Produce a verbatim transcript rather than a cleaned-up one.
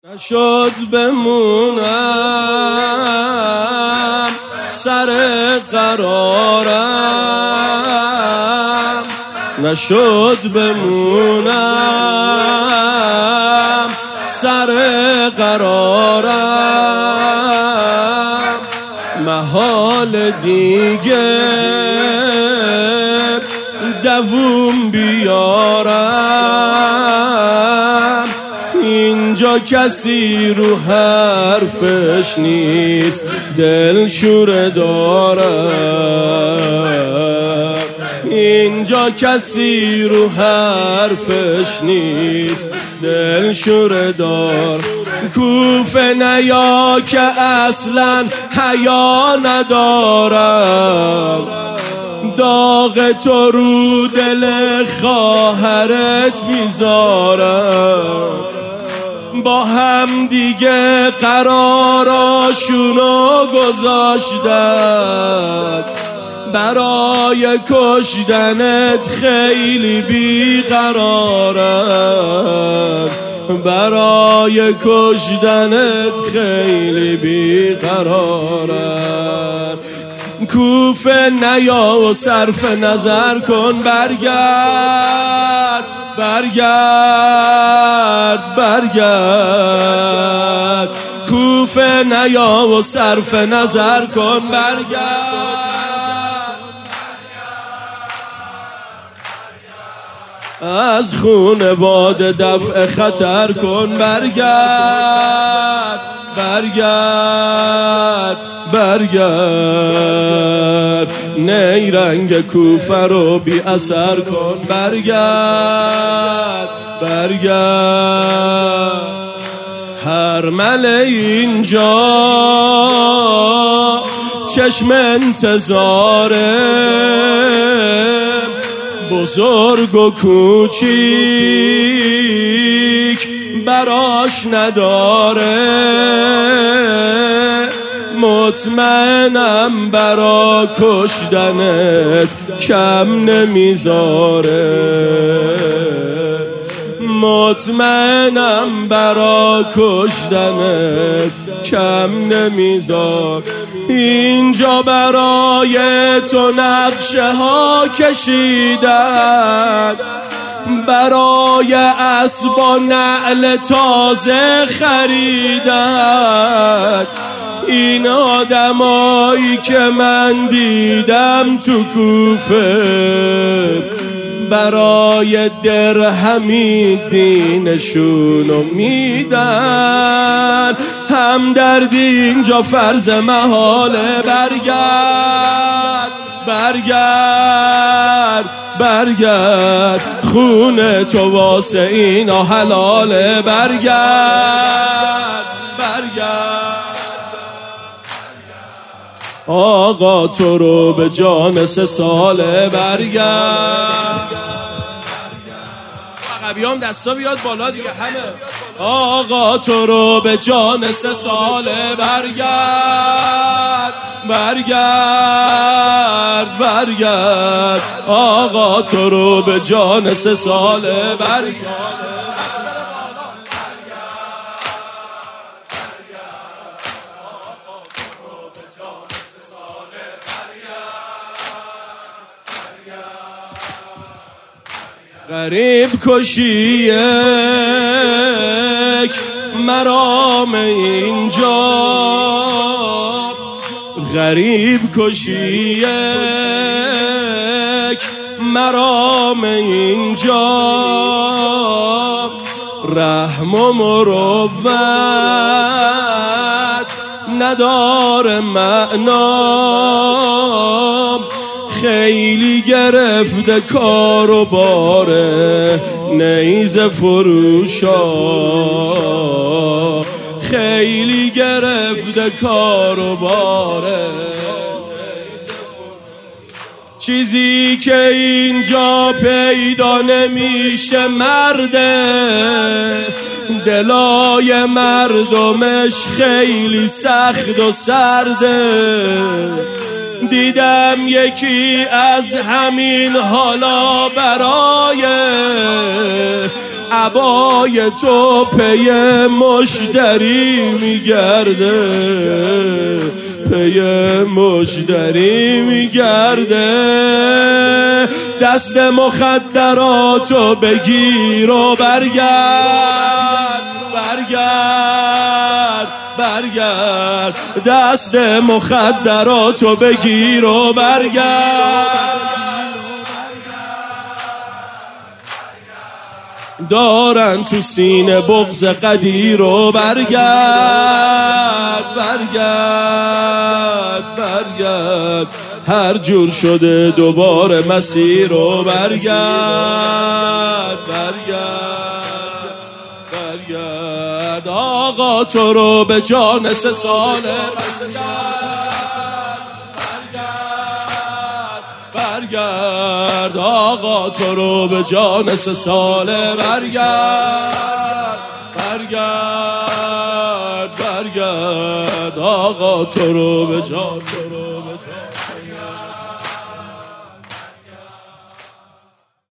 نشد بمونم سر قرارم، نشد بمونم سر قرارم، محال دیگه دووم بیارم، اینجا کسی رو حرفش نیست دل شوره دارم، اینجا کسی رو حرفش نیست دل شوره دار. کوفه نیا که اصلا حیا ندارم، داغ تو رو دل خواهرت میذارم، با هم دیگه قراراشونو گذاشتن، برای کشتنت خیلی بیقرارن، برای کشتنت خیلی بیقرارن. کوفه نیا و صرف نظر کن، برگرد برگرد برگرد، کوفه نیا و صرف نظر کن، برگرد از خونواده دفع خطر کن، برگرد برگرد برگرد، نیرنگ کوفه رو بی اثر کن، برگرد برگرد. هرمل اینجا چشم انتظاره، بزرگ و کوچیک براش نداره، مطمئنم برا کشتنت کم نمیذاره، مطمئنم برا کشتنت کم نمیذار. اینجا برای تو نقشه ها کشیدن، برای اسب و نعل تازه خریدن، این آدمایی که من دیدم تو کوفه برای درهمی دینشونو میدن. همدردی اینجا فرض محاله، برگرد برگرد برگرد، خون تو واسه اینا حلاله، برگرد برگرد. آقا تو رو به جان سه ساله، برگرد. عقبیام دستا بیاد بالا دیگه همه. آقا تو رو به جان سه ساله، برگرد برگرد برگرد، آقا تو رو به جان سه ساله، برگرد. غریب کشی یک مرام اینجا، غریب کشی یک مرام اینجا، رحم و مروت نداره معنا، خیلی گرفته کار و باره نیزه فروشا، خیلی گرفته کار و باره. چیزی که اینجا پیدا نمیشه مرده، دلای مردمش خیلی سخت و سرده، دیدم یکی از همین حالا برای عبای تو پی مشتری میگرده، پی مشتری میگرده. دست مخدراتو بگیر و برگرد، برگرد برگرد. دست مخدراتو بگیر و برگرد. دارن تو سینه بغض قدیر و برگرد، برگرد برگرد. هر جور شده دوباره مسیر و برگرد، برگرد برگرد. آقا تو رو به جان سه ساله برگرد. آقا تو رو به جان سه ساله برگرد، برگرد برگرد. آقا تو رو به جان، تو رو به جان